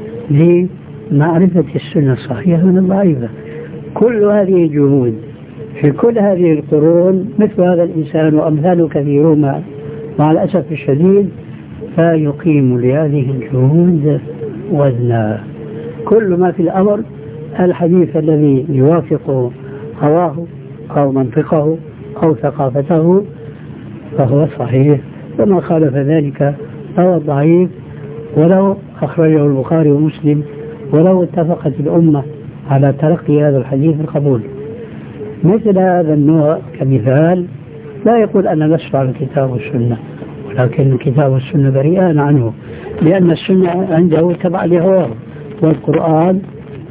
لمعرفة السنة الصحيحة من الضعيفة. كل هذه الجهود في كل هذه القرون مثل هذا الإنسان وأمثاله كثيرون مع الأسف الشديد فيقيم لهذه الجهود وزنا. كل ما في الأمر الحديث الذي يوافق هواه أو منطقه أو ثقافته فهو صحيح، وما خالف ذلك فهو ضعيف، ولو أخرجه البخاري ومسلم ولو اتفقت الأمة على تلقي هذا الحديث القبول. مثل هذا النوع كمثال لا يقول أنا لست على الكتاب والسنة، ولكن الكتاب والسنة بريئان عنه، لأن السنة عنده تبع لهواه، والقرآن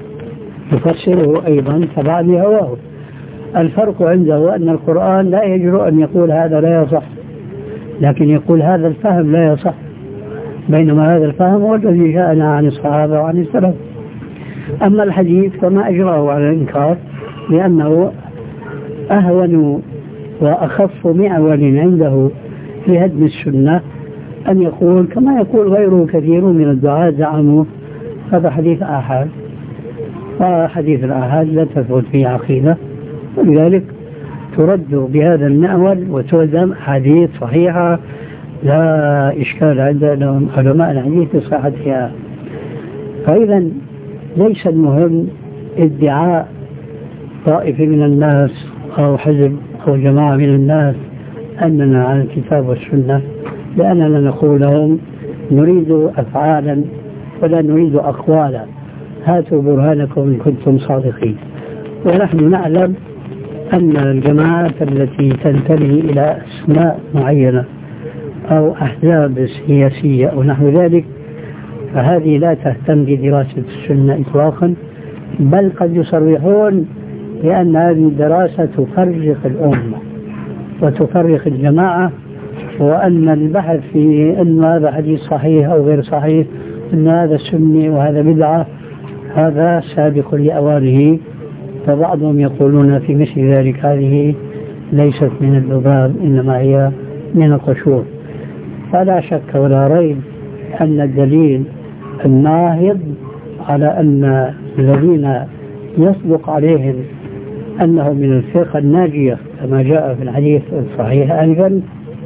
يفسره أيضا تبع لهواه. الفرق عنده أن القرآن لا يجرؤ أن يقول هذا لا يصح، لكن يقول هذا الفهم لا يصح، بينما هذا الفهم هو الذي جاءنا عن الصحابة وعن السلف. أما الحديث فما أجراه على الإنكار، لأنه أهون وأخف معول عنده في هدم السنة أن يقول كما يقول غيره كثير من الدعاة زعموا هذا حديث آحاد، وحديث الآحاد لا تثبت فيه عقيدة، ولذلك ترد بهذا المعول وتهدم حديث صحيحة لا إشكال عندهم علماء الحديث بصحتها. فإذا ليس المهم ادعاء طائفة من الناس أو حزب أو جماعة من الناس أننا على الكتاب والسنة، لأننا نقول لهم نريد أفعالا ولا نريد أقوالا، هاتوا برهانكم إن كنتم صادقين. ونحن نعلم أن الجماعات التي تنتمي إلى أسماء معينة أو أحزاب سياسية أو نحو ذلك فهذه لا تهتم بدراسة السنة إطلاقا، بل قد يصرحون لأن هذه الدراسة تفرق الأمة وتفرق الجماعة، وأن البحث في أن هذا حديث صحيح أو غير صحيح، أن هذا سني وهذا بدعة، هذا سابق لأوانه. فبعضهم يقولون في مثل ذلك هذه ليست من الذباب إنما هي من القشور. فلا شك ولا ريب أن الدليل الناهض على أن الذين يصدق عليهم أنهم من الفرقة الناجية كما جاء في الحديث الصحيح آنفا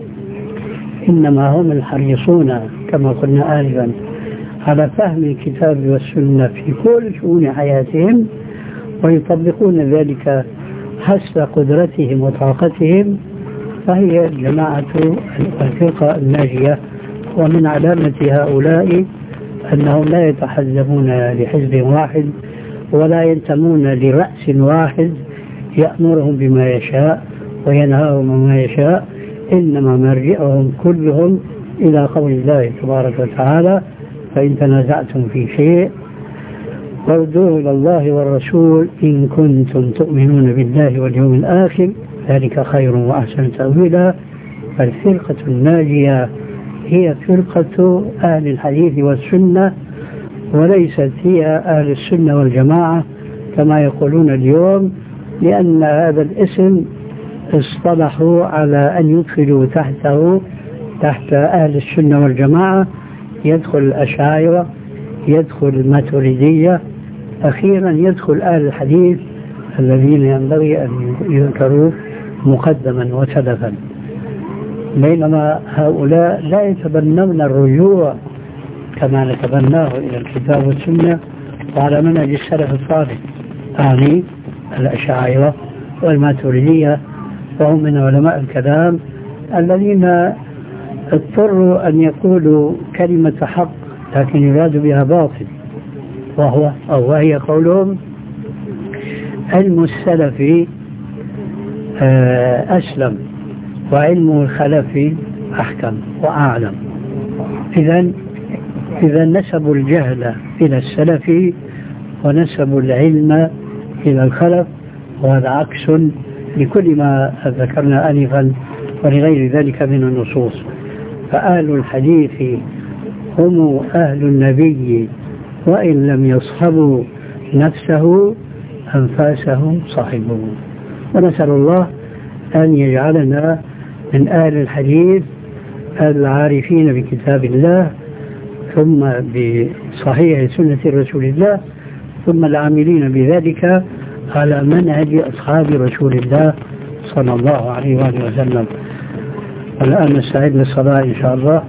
إنما هم الحريصون كما قلنا آنفا على فهم الكتاب والسنة في كل شؤون حياتهم، ويطبقون ذلك حسب قدرتهم وطاقتهم، فهي الجماعة الفرقة الناجية. ومن علامة هؤلاء أنهم لا يتحزبون لحزب واحد ولا ينتمون لرأس واحد يأمرهم بما يشاء وينهاهم بما يشاء، إنما مرجعهم كلهم إلى قول الله تبارك وتعالى فإن تنازعتم في شيء فردوه إلى الله والرسول إن كنتم تؤمنون بالله واليوم الآخر ذلك خير وأحسن تأويلا. فالفرقة الناجية هي فرقة أهل الحديث والسنة، وليست هي أهل السنة والجماعة كما يقولون اليوم، لأن هذا الاسم اصطلحوا على أن يدخلوا تحت أهل السنة والجماعة يدخل الأشاعرة، يدخل الماتريدية، أخيرا يدخل أهل الحديث الذين ينبغي أن يذكروا مقدما وسلفا. بينما هؤلاء لا يتبنون الرجوع كما نتبناه إلى الكتاب والسنة وعلى منهج السلف الصالح، أعني الأشاعرة والماتريدية، وهم من علماء الكلام الذين اضطروا أن يقولوا كلمة حق لكن يراد بها باطل، وهي قولهم علم السلف أسلم وعلم الخلف أحكم وأعلم. إذا نسبوا الجهل إلى السلف ونسبوا العلم إلى الخلف، وهذا عكس لكل ما ذكرنا آنفا ولغير ذلك من النصوص. فأهل الحديث هم أهل النبي وإن لم يصحبوا نفسه أنفاسهم صاحبه. ونسأل الله أن يجعلنا من أهل الحديث العارفين بكتاب الله ثم بصحيح سنة رسول الله ثم العاملين بذلك على منهج أصحاب رسول الله صلى الله عليه وآله وسلم. والآن نستعد للصلاة إن شاء الله.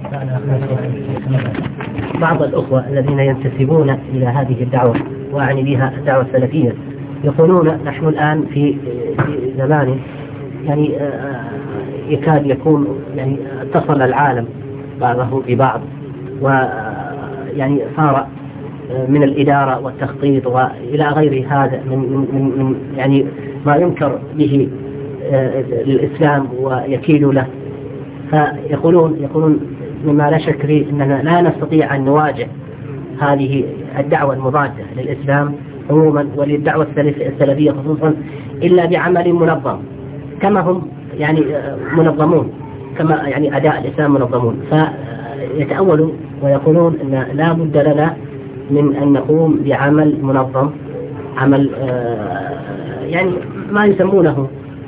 بعض الأخوة الذين ينتسبون إلى هذه الدعوة وأعني بها الدعوة السلفية يقولون نحن الآن في زمان يعني يكاد يكون يعني اتصل العالم بعضه ببعض، ويعني صار من الإدارة والتخطيط وإلى غير هذا من يعني ما ينكر به الإسلام ويكيل له. فيقولون مما لا شك فيه أننا لا نستطيع أن نواجه هذه الدعوة المضادة للإسلام عموما وللدعوة السلفية خصوصا إلا بعمل منظم كما هم يعني منظمون، كما يعني أداء الإسلام منظمون. فيتأولوا ويقولون أن لا بد لنا من أن نقوم بعمل منظم، عمل يعني ما يسمونه،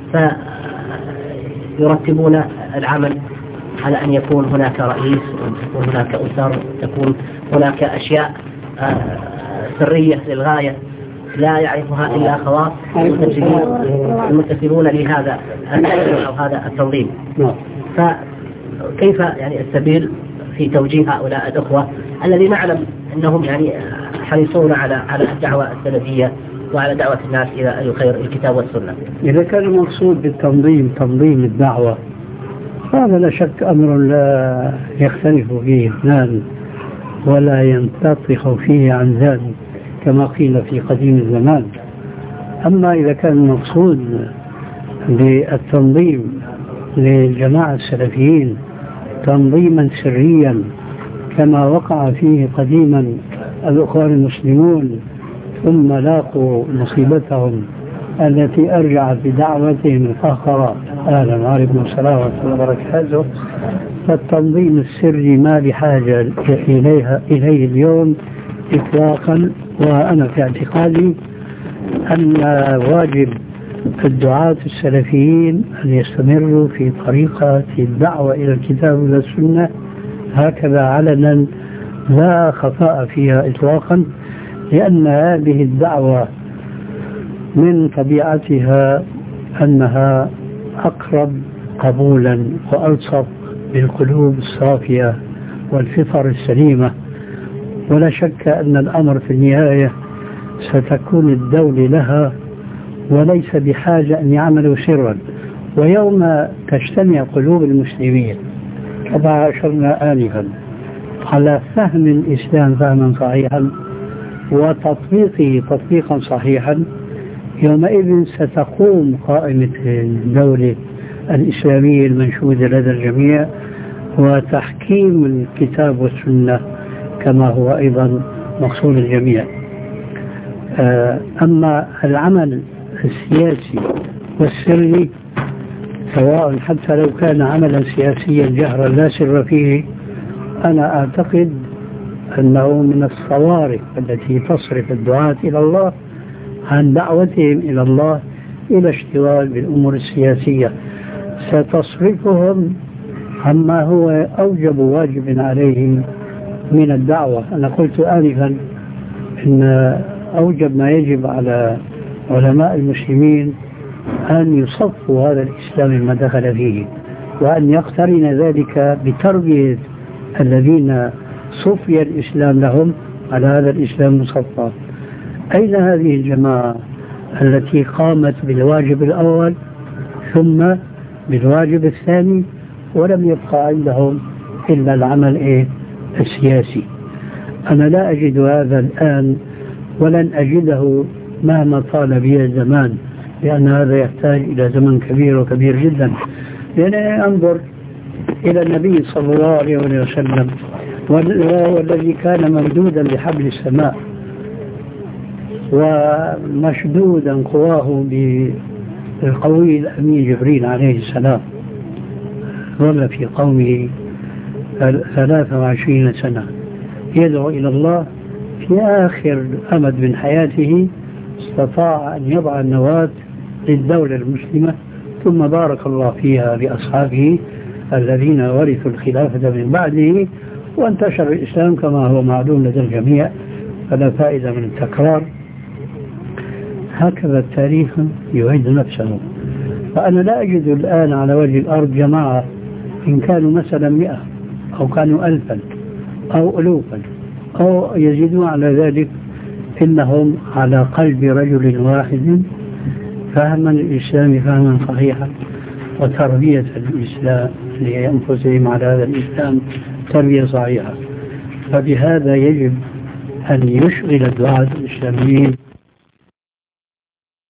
فيرتبون العمل على أن يكون هناك رئيس وتكون هناك أسر، تكون هناك أشياء سرية للغاية لا يعرفها إلا خواص المنتسبون لهذا أو هذا التنظيم. فكيف يعني السبيل في توجيه هؤلاء الأخوة الذين نعلم أنهم يعني حريصون على الدعوة السلفية وعلى دعوة الناس إلى الخير الكتاب والسنة؟ إذا كان المقصود بالتنظيم تنظيم الدعوة هذا لا شك أمر لا يختلف فيه اثنان ولا ينتطق فيه عن ذلك كما قيل في قديم الزمان. أما إذا كان المقصود بالتنظيم للجماعة السلفيين تنظيما سريا كما وقع فيه قديما الأخوان المسلمون ثم لاقوا مصيبتهم التي أرجعت بدعوتهم الفاخرة أهلا وعليكم السلام ورحمة الله وبركاته، فالتنظيم السري ما بحاجة إليه اليوم إطلاقا. وأنا في اعتقادي أن واجب الدعاة السلفيين أن يستمروا في طريقة الدعوة إلى الكتاب والسنة هكذا علنا لا خفاء فيها إطلاقا، لأن هذه الدعوة من طبيعتها أنها أقرب قبولا وألصق بالقلوب الصافية والفطر السليمة. ولا شك أن الأمر في النهاية ستكون الدولة لها وليس بحاجة أن يعملوا سرا. ويوم تجتمع قلوب المسلمين كما أشرنا آنفا على فهم الإسلام فهما صحيحا وتطبيقه تطبيقا صحيحا، يومئذ ستقوم قائمة الدولة الإسلامية المنشودة لدى الجميع وتحكيم الكتاب والسنة كما هو أيضا مقصود الجميع. أما العمل السياسي والسري سواء حتى لو كان عملا سياسيا جهرا لا سر فيه، أنا أعتقد أنه من الصوارف التي تصرف الدعاة إلى الله عن دعوتهم إلى الله إلى اشتغال بالأمور السياسية، ستصرفهم عما هو أوجب واجب عليهم من الدعوة. أنا قلت آنفا إن أوجب ما يجب على علماء المسلمين أن يصفوا هذا الإسلام ما دخل فيه وأن يقترن ذلك بتربية الذين صفي الإسلام لهم على هذا الإسلام المصفى. أين هذه الجماعة التي قامت بالواجب الأول ثم بالواجب الثاني ولم يبقى عندهم إلا العمل السياسي؟ أنا لا أجد هذا الآن ولن أجده مهما طال بي الزمان، لأن هذا يحتاج إلى زمن كبير وكبير جدا. لأنني أنظر إلى النبي صلى الله عليه وسلم والذي كان ممدودا بحبل السماء ومشدودا قواه بالقوي الأمين جبريل عليه السلام، ظل في قومه 23 سنة يدعو إلى الله. في آخر أمد من حياته استطاع أن يضع النواة للدولة المسلمة، ثم بارك الله فيها لأصحابه الذين ورثوا الخلافة من بعده، وانتشر الإسلام كما هو معلوم لدى الجميع، فلا فائدة من التكرار. هكذا التاريخ يعيد نفسه. فأنا لا أجد الآن على وجه الأرض جماعة إن كانوا مثلا 100 أو كانوا 1000 أو ألوفا أو يزيدون على ذلك، إنهم على قلب رجل واحد فهما الإسلام فهما صحيحا، وتربية الإسلام لأنفسهم على هذا الإسلام تربية صحيحة. فبهذا يجب أن يشغل الدعاة الإسلاميين